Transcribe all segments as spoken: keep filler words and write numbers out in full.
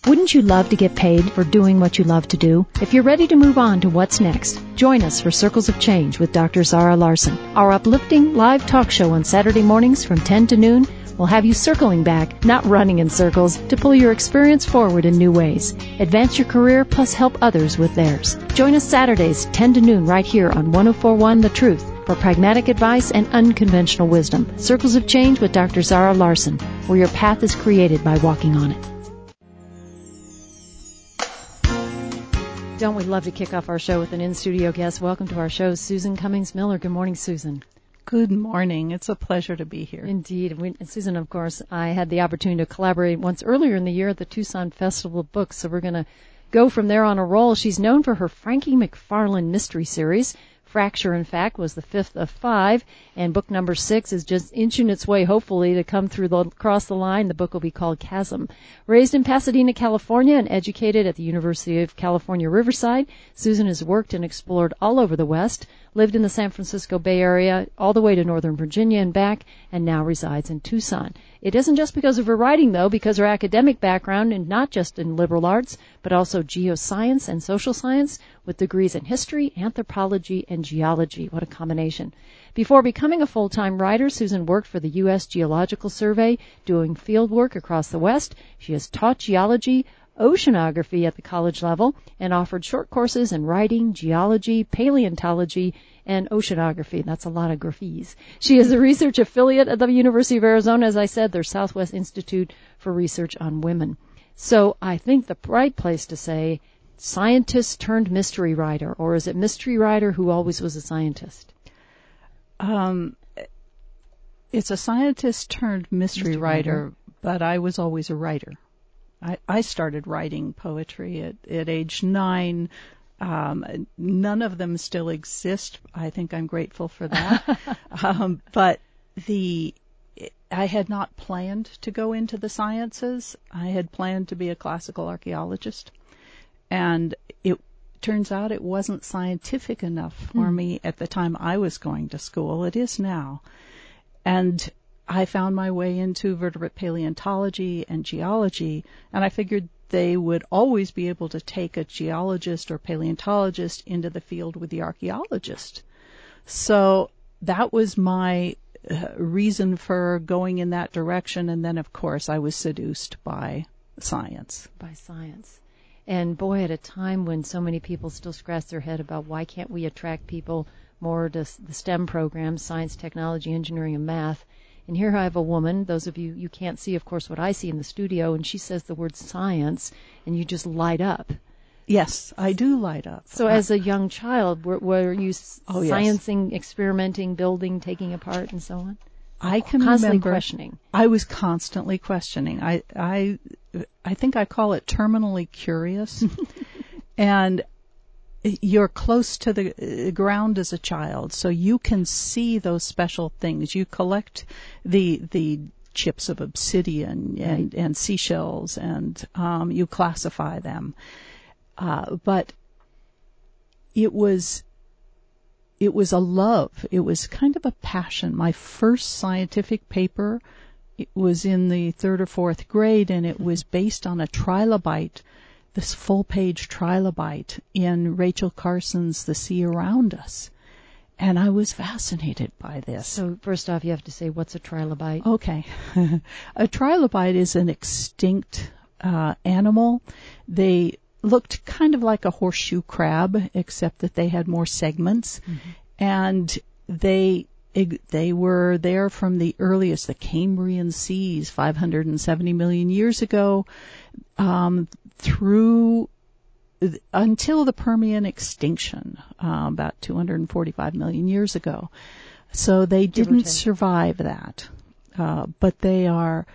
Wouldn't you love to get paid for doing what you love to do? If you're ready to move on to what's next, join us for Circles of Change with Doctor Zara Larson. Our uplifting live talk show on Saturday mornings from ten to noon will have you circling back, not running in circles, to pull your experience forward in new ways. Advance your career plus help others with theirs. Join us Saturdays, ten to noon, right here on one oh four point one The Truth for pragmatic advice and unconventional wisdom. Circles of Change with Doctor Zara Larson, where your path is created by walking on it. Don't we love to kick off our show with an in-studio guest? Welcome to our show, Susan Cummings Miller. Good morning, Susan. Good morning. It's a pleasure to be here. Indeed. We, Susan, of course, I had the opportunity to collaborate once earlier in the year at the Tucson Festival of Books, so we're going to go from there on a roll. She's known for her Frankie McFarlane mystery series. Fracture, in fact, was the fifth of five, and book number six is just inching its way, hopefully, to come through the, across the line. The book will be called Chasm. Raised in Pasadena, California, and educated at the University of California, Riverside, Susan has worked and explored all over the West, lived in the San Francisco Bay Area, all the way to Northern Virginia and back, and now resides in Tucson. It isn't just because of her writing, though, because her academic background, and not just in liberal arts, but also geoscience and social science, with degrees in history, anthropology, and geology. What a combination. Before becoming a full-time writer, Susan worked for the U S Geological Survey, doing field work across the West. She has taught geology, oceanography at the college level, and offered short courses in writing, geology, paleontology, and oceanography. That's a lot of graphies. She is a research affiliate at the University of Arizona, as I said, their Southwest Institute for Research on Women. So I think the right place to say scientist turned mystery writer, or is it mystery writer who always was a scientist? Um, it's a scientist turned mystery, mystery writer, writer, but I was always a writer. I, I started writing poetry at, at age nine. Um, none of them still exist. I think I'm grateful for that. um, but the I had not planned to go into the sciences. I had planned to be a classical archaeologist. And it turns out it wasn't scientific enough for mm. me at the time I was going to school. It is now. And I found my way into vertebrate paleontology and geology, and I figured they would always be able to take a geologist or paleontologist into the field with the archaeologist. So that was my uh, reason for going in that direction, and then, of course, I was seduced by science. By science. And boy, at a time when so many people still scratch their head about why can't we attract people more to the STEM programs, science, technology, engineering, and math. And here I have a woman, those of you, you can't see, of course, what I see in the studio, and she says the word science, and you just light up. Yes, I do light up. So as a young child, were, were you oh, sciencing, yes. experimenting, building, taking apart, and so on? I can constantly remember questioning. I was constantly questioning. I, I, I think I call it terminally curious. And you're close to the ground as a child, so you can see those special things. You collect the the chips of obsidian and, and seashells, and um, you classify them. Uh, but it was it was a love. It was kind of a passion. My first scientific paper, it was in the third or fourth grade, and it was based on a trilobite. This full-page trilobite in Rachel Carson's The Sea Around Us. And I was fascinated by this. So first off, you have to say, what's a trilobite? Okay. A trilobite is an extinct uh, animal. They looked kind of like a horseshoe crab, except that they had more segments. Mm-hmm. And they they were there from the earliest, the Cambrian seas, five hundred seventy million years ago, um, through until the Permian extinction, uh, about two hundred forty-five million years ago. So they didn't survive that, uh, but they are.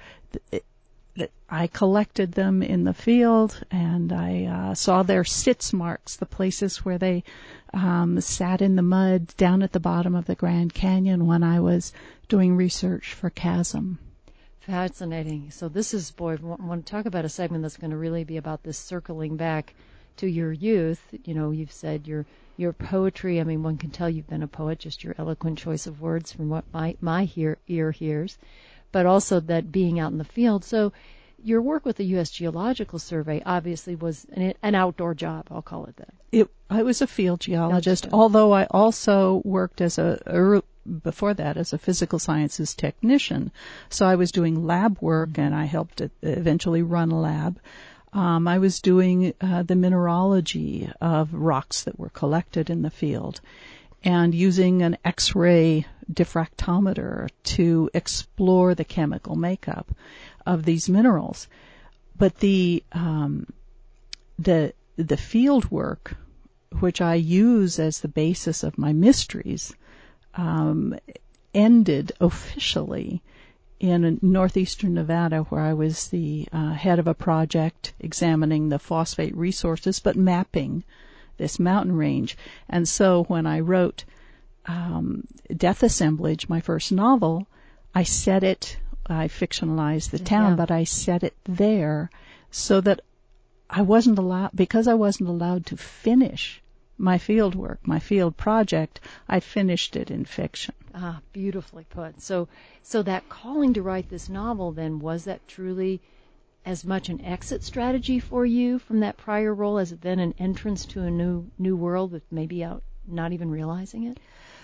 I collected them in the field, and I uh, saw their sitz marks, the places where they um, sat in the mud down at the bottom of the Grand Canyon when I was doing research for Chasm. Fascinating. So this is, boy, I want to talk about a segment that's going to really be about this circling back to your youth. You know, you've said your your poetry, I mean, one can tell you've been a poet, just your eloquent choice of words from what my, my hear, ear hears, but also that being out in the field. So your work with the U S Geological Survey obviously was an, an outdoor job. I'll call it that. It, I was a field geologist, Gotcha. although I also worked as a, a before that as a physical sciences technician. So I was doing lab work, mm-hmm. and I helped eventually run a lab. Um, I was doing uh, the mineralogy of rocks that were collected in the field, and using an X-ray diffractometer to explore the chemical makeup of these minerals. But the um, the the field work, which I use as the basis of my mysteries, um, ended officially in northeastern Nevada, where I was the uh, head of a project examining the phosphate resources, but mapping this mountain range. And so when I wrote um, Death Assemblage, my first novel, I set it, I fictionalized the town, yeah. but I set it there so that I wasn't allowed, because I wasn't allowed to finish my field work, my field project, I finished it in fiction. Ah, beautifully put. So, so that calling to write this novel, then, was that truly as much an exit strategy for you from that prior role as then an entrance to a new new world with maybe out not even realizing it?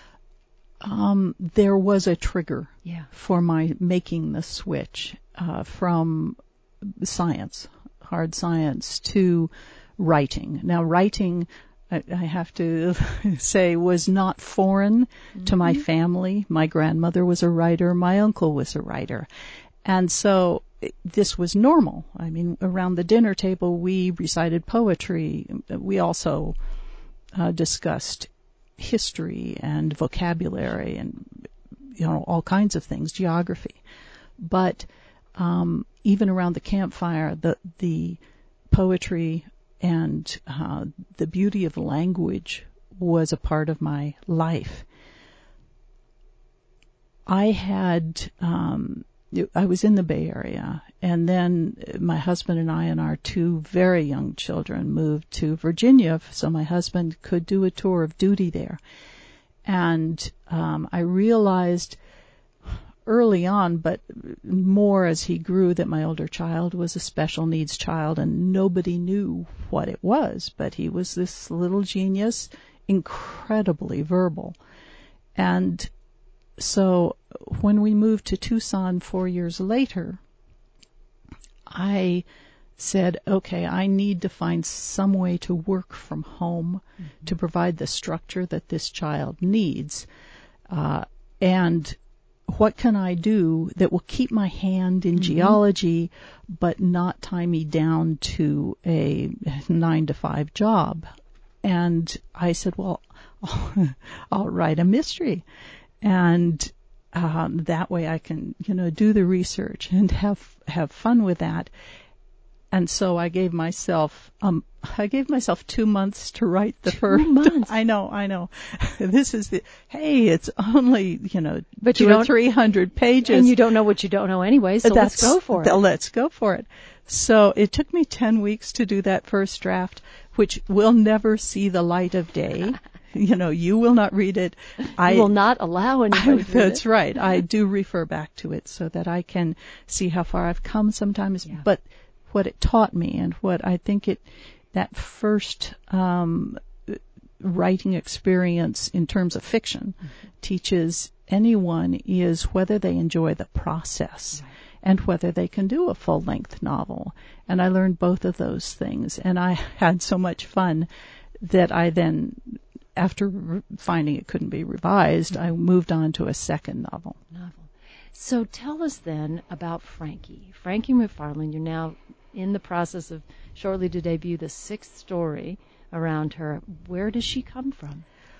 Um, there was a trigger yeah. for my making the switch uh, from science, hard science, to writing. Now, writing, I, I have to say, was not foreign mm-hmm. to my family. My grandmother was a writer. My uncle was a writer. And so this was normal. I mean, around the dinner table, we recited poetry. We also uh, discussed history and vocabulary and, you know, all kinds of things, geography. But um, even around the campfire, the the poetry and uh, the beauty of language was a part of my life. I had, um, I was in the Bay Area, and then my husband and I and our two very young children moved to Virginia so my husband could do a tour of duty there. And um, I realized early on, but more as he grew, that my older child was a special needs child, and nobody knew what it was, but he was this little genius, incredibly verbal. And so when we moved to Tucson four years later, I said, okay, I need to find some way to work from home mm-hmm. to provide the structure that this child needs. Uh, and what can I do that will keep my hand in mm-hmm. geology but not tie me down to a nine to five job? And I said, well, I'll, I'll write a mystery. And um, that way I can, you know, do the research and have have fun with that. And so I gave myself, um, I gave myself two months to write the two first. months. I know, I know. This is the, hey, it's only, you know, but two you or three hundred pages. And you don't know what you don't know anyway, so That's, let's go for it. Let's go for it. So it took me ten weeks to do that first draft, which will never see the light of day. You know, you will not read it. I you will not allow anybody to read That's it. right. I do refer back to it so that I can see how far I've come sometimes. Yeah. But what it taught me and what I think it, that first um, writing experience in terms of fiction mm-hmm. teaches anyone is whether they enjoy the process right. and whether they can do a full-length novel. And I learned both of those things. And I had so much fun that I then, after re- finding it couldn't be revised, mm-hmm. I moved on to a second novel. Novel. So tell us then about Frankie. Frankie McFarlane, you're now in the process of shortly to debut the sixth story around her. Where does she come from?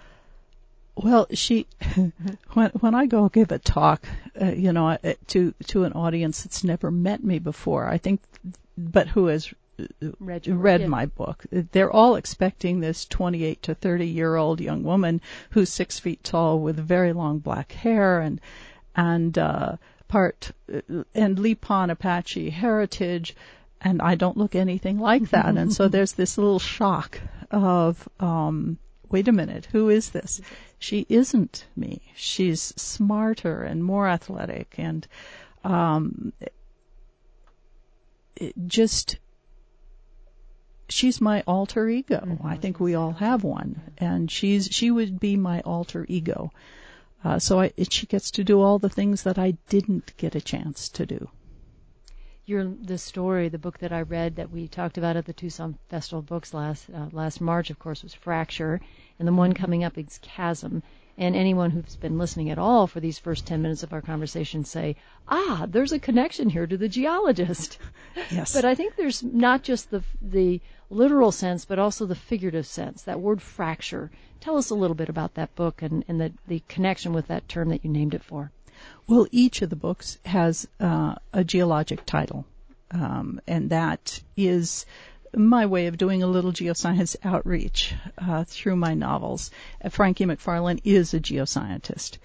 Well, she, when when I go give a talk, uh, you know, to to an audience that's never met me before, I think, but who has read, read yeah. my book, they're all expecting this twenty-eight to thirty year old young woman who's six feet tall with very long black hair and and uh, part and Lipan Apache heritage. And I don't look anything like that. And so there's this little shock of, um, wait a minute, who is this? She isn't me. She's smarter and more athletic. And um, just, she's my alter ego. Mm-hmm. I think we all have one. And she's, she would be my alter ego. Uh, so I, she gets to do all the things that I didn't get a chance to do. Your, the story, the book that I read that we talked about at the Tucson Festival of Books last uh, last March, of course, was Fracture, and the one coming up is Chasm. And anyone who's been listening at all for these first ten minutes of our conversation say, ah, there's a connection here to the geologist. Yes. But I think there's not just the the literal sense, but also the figurative sense, that word fracture. Tell us a little bit about that book and, and the, the connection with that term that you named it for. Well, each of the books has uh, a geologic title, um, and that is my way of doing a little geoscience outreach uh, through my novels. Uh, Frankie McFarlane is a geoscientist.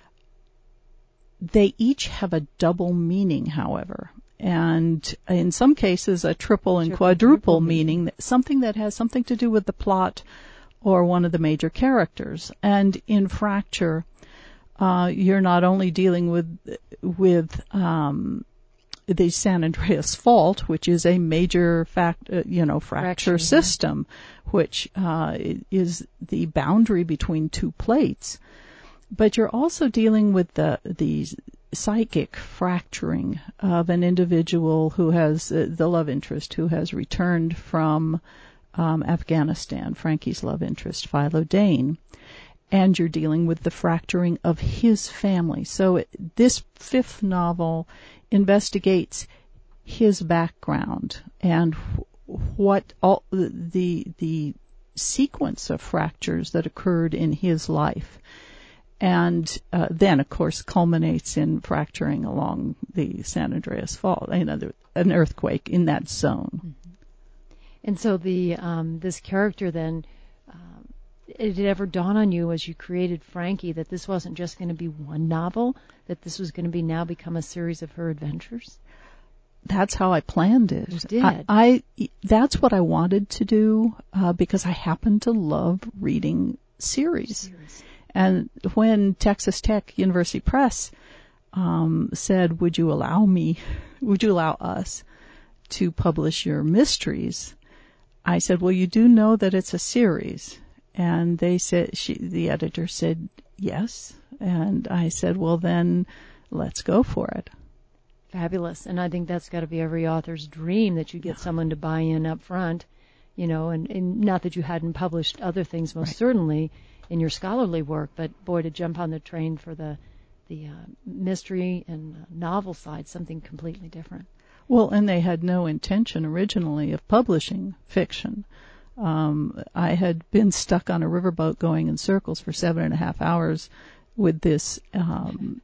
They each have a double meaning, however, and in some cases a triple and triple, quadruple triple meaning, meaning, something that has something to do with the plot or one of the major characters. And in Fracture, Uh, you're not only dealing with with um, the San Andreas Fault, which is a major fact, uh, you know, fracture, fracture system, yeah. which uh, is the boundary between two plates, but you're also dealing with the the psychic fracturing of an individual who has uh, the love interest who has returned from um, Afghanistan, Frankie's love interest, Philo Dane. And you're dealing with the fracturing of his family. So it, this fifth novel investigates his background and what all the the sequence of fractures that occurred in his life, and uh, then of course culminates in fracturing along the San Andreas Fault, you know, an earthquake in that zone. Mm-hmm. And so the um, this character then. Um, Did it ever dawn on you as you created Frankie that this wasn't just going to be one novel, that this was going to be now become a series of her adventures? That's how I planned it. You did. I, I that's what I wanted to do uh, because I happen to love reading series. series. And when Texas Tech University Press um, said, "Would you allow me? Would you allow us to publish your mysteries?" I said, "Well, you do know that it's a series." And they said, she, the editor said, yes. And I said, well, then let's go for it. Fabulous. And I think that's got to be every author's dream, that you get yeah. someone to buy in up front, you know, and, and not that you hadn't published other things, most right. certainly, in your scholarly work, but boy, to jump on the train for the, the uh, mystery and uh, novel side, something completely different. Well, and they had no intention originally of publishing fiction. Um, I had been stuck on a riverboat going in circles for seven and a half hours with this, um,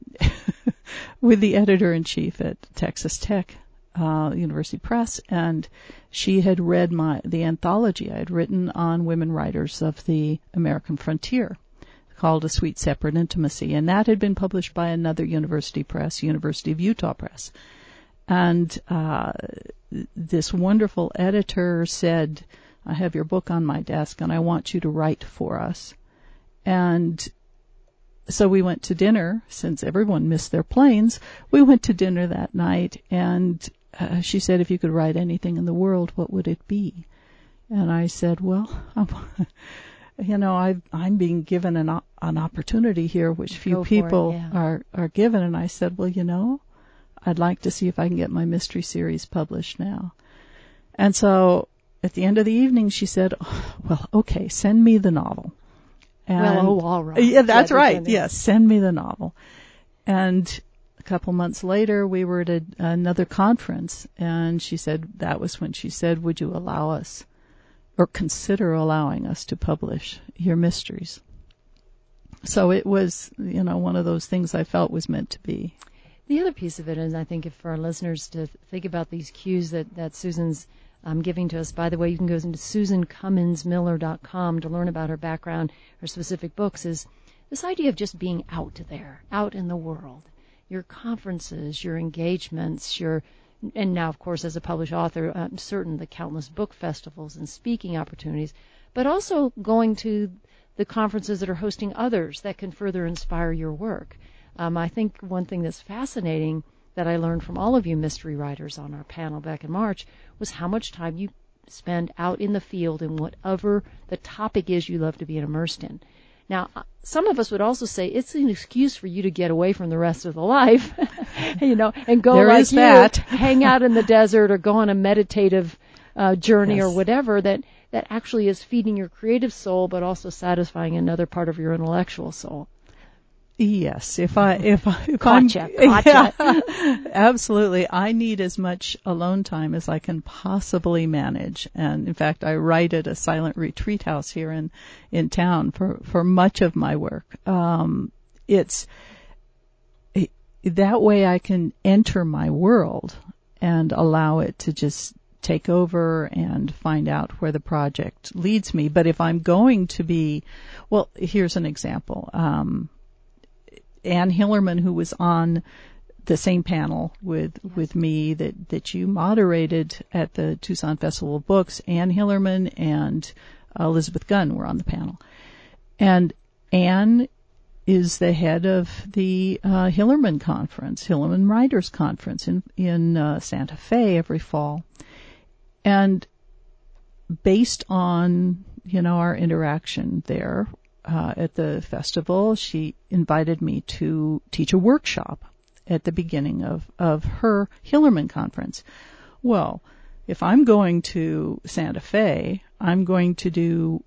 with the editor-in-chief at Texas Tech, uh, University Press, and she had read my, the anthology I had written on women writers of the American frontier, called A Sweet Separate Intimacy, and that had been published by another university press, University of Utah Press. And, uh, this wonderful editor said, I have your book on my desk and I want you to write for us. And so we went to dinner, since everyone missed their planes. We went to dinner that night, and uh, she said, if you could write anything in the world, what would it be? And I said, well, I'm, you know, I've, I'm being given an, an opportunity here, which few Go people it, yeah. are, are given. And I said, well, you know, I'd like to see if I can get my mystery series published now. And so at the end of the evening, she said, oh, well, okay, send me the novel. And, well, oh, all right. Yeah, that's right. Yes, send me the novel. And a couple months later, we were at a, another conference, and she said, that was when she said, would you allow us, or consider allowing us to publish your mysteries? So it was, you know, one of those things I felt was meant to be. The other piece of it is, I think, if for our listeners to think about these cues that, that Susan's um, giving to us. By the way, you can go into susan cummins miller dot com to learn about her background, her specific books, is this idea of just being out there, out in the world. Your conferences, your engagements, your, and now, of course, as a published author, I'm certain the countless book festivals and speaking opportunities, but also going to the conferences that are hosting others that can further inspire your work. Um, I think one thing that's fascinating that I learned from all of you mystery writers on our panel back in March was how much time you spend out in the field in whatever the topic is you love to be immersed in. Now, some of us would also say it's an excuse for you to get away from the rest of the life, you know, and go there like is you, that. hang out in the desert or go on a meditative uh, journey yes. or whatever that, that actually is feeding your creative soul but also satisfying another part of your intellectual soul. Yes, if I if I if gotcha, I'm, gotcha. Yeah, absolutely. I need as much alone time as I can possibly manage, and in fact, I write at a silent retreat house here in in town for for much of my work. Um, it's it, that way I can enter my world and allow it to just take over and find out where the project leads me. But if I'm going to be, well, here's an example. Um, Anne Hillerman, who was on the same panel with yes. with me that, that you moderated at the Tucson Festival of Books, Anne Hillerman and Elizabeth Gunn were on the panel. And Anne is the head of the uh, Hillerman Conference, Hillerman Writers Conference in, in uh, Santa Fe every fall. And based on, you know, our interaction there, Uh, at the festival, she invited me to teach a workshop at the beginning of, of her Hillerman conference. Well, if I'm going to Santa Fe, I'm going to do,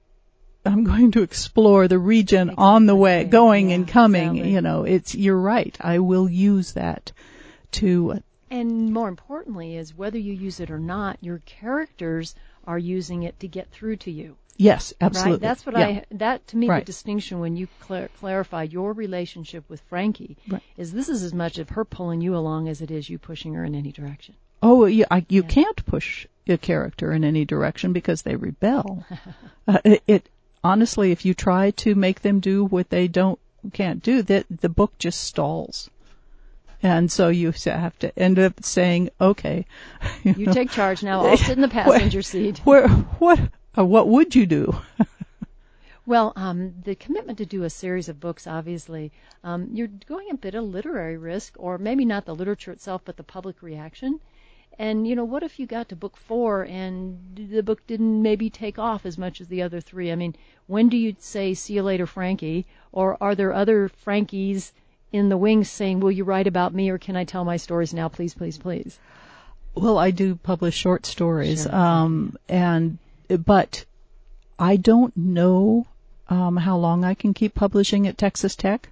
I'm going to explore the region exactly. on the way, going yeah, and coming, exactly. you know, it's, you're right. I will use that to. And more importantly is whether you use it or not, your characters are using it to get through to you. Yes, absolutely. Right? That's what yeah. I, that to me, right. the distinction when you clar- clarify your relationship with Frankie right. is this is as much of her pulling you along as it is you pushing her in any direction. Oh, you, I, you yeah. can't push a character in any direction because they rebel. uh, it, it, honestly, if you try to make them do what they don't, can't do, that the book just stalls. And so you have to end up saying, okay. You, you know, take charge now. I'll sit in the passenger where, seat. Where, what, uh, what would you do? Well, um, the commitment to do a series of books, obviously, um, you're going a bit of literary risk, or maybe not the literature itself, but the public reaction. And, you know, what if you got to book four and the book didn't maybe take off as much as the other three? I mean, when do you say, see you later, Frankie? Or are there other Frankies in the wings saying, will you write about me, or can I tell my stories now, please, please, please? Well, I do publish short stories, sure. um, and but I don't know um, how long I can keep publishing at Texas Tech.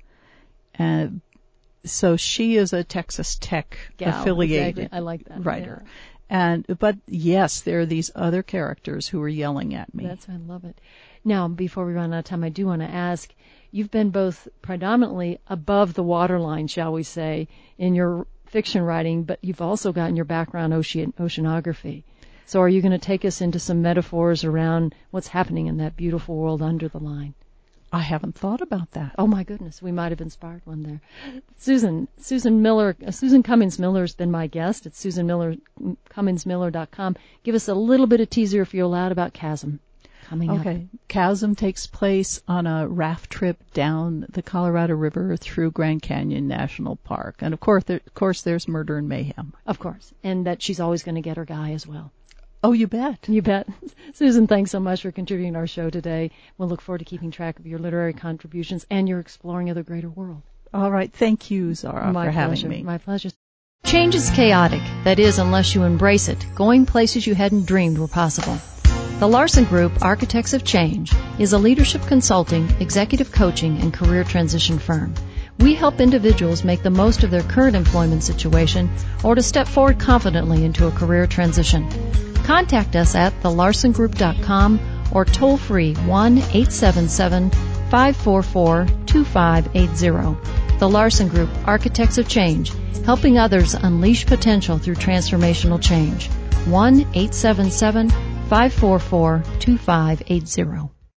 And so she is a Texas Tech Gal, affiliated exactly. I like that. writer. Yeah. And but yes, there are these other characters who are yelling at me. That's I love it. Now, before we run out of time, I do want to ask, you've been both predominantly above the waterline, shall we say, in your fiction writing, but you've also gotten your background ocean, oceanography. So are you going to take us into some metaphors around what's happening in that beautiful world under the line? I haven't thought about that. Oh my goodness, we might have inspired one there. Susan, Susan Miller, uh, Susan Cummings Miller has been my guest. It's Susan Miller, Cummings Miller dot com. Give us a little bit of teaser, if you're allowed, about Chasm coming okay. up. Okay, Chasm takes place on a raft trip down the Colorado River through Grand Canyon National Park, and of course, there, of course, there's murder and mayhem. Of course, and that she's always going to get her guy as well. Oh, you bet. You bet. Susan, thanks so much for contributing to our show today. We'll look forward to keeping track of your literary contributions and your exploring of the greater world. All right. Thank you, Zara, My for pleasure. having me. My pleasure. Change is chaotic. That is, unless you embrace it, going places you hadn't dreamed were possible. The Larson Group, Architects of Change, is a leadership consulting, executive coaching, and career transition firm. We help individuals make the most of their current employment situation or to step forward confidently into a career transition. Contact us at the larson group dot com or toll free one eight seven seven, five four four, two five eight zero. The Larson Group, Architects of Change, helping others unleash potential through transformational change. one eight seven seven, five four four, two five eight zero.